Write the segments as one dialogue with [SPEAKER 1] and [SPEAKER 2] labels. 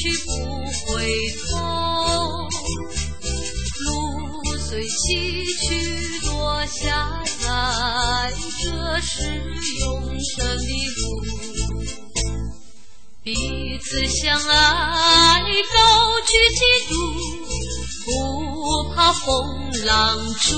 [SPEAKER 1] 去不回头。路虽崎岖多狭窄，这是永生的路。彼此相爱，高举基督，不怕风浪处。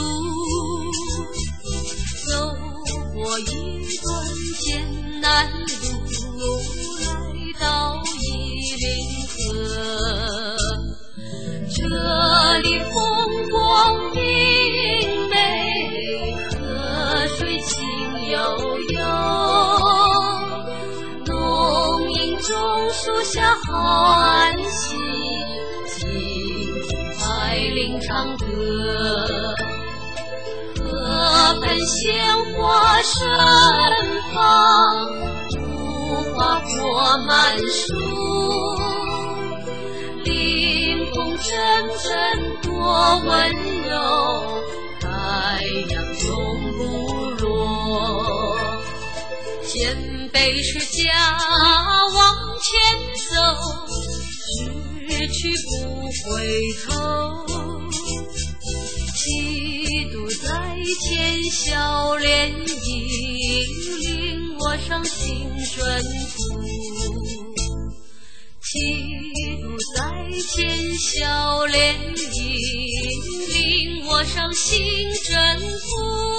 [SPEAKER 1] 走过一段艰难路，来到伊林河，这里风光明媚，河水清悠悠，浓荫中树下好安息，静听白领唱歌。河畔鲜花盛放，无花果满树，林风阵阵多温柔，太阳永不落。谦卑是家，往前走，失去不回头。基督在前，笑脸引领我上新征途。基督在前，笑脸引领我上新征途。